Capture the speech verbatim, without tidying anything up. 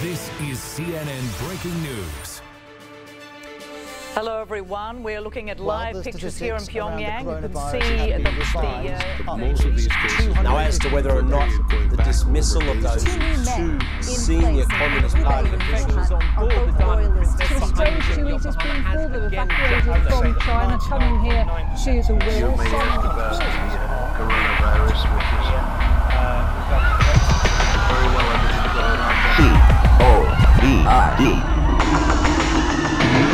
This is C N N Breaking News. Hello everyone, we're looking at Well, live the pictures here in statistics Pyongyang. around You the can coronavirus see have the, been revised. the, uh, Most of these cases. Now, as to whether or not the dismissal of those two senior Communist Party officials Some strange two meters being full, they've evacuated from China, coming here to the You will. may have the burst of the uh, coronavirus, which is very well understood. C O V I D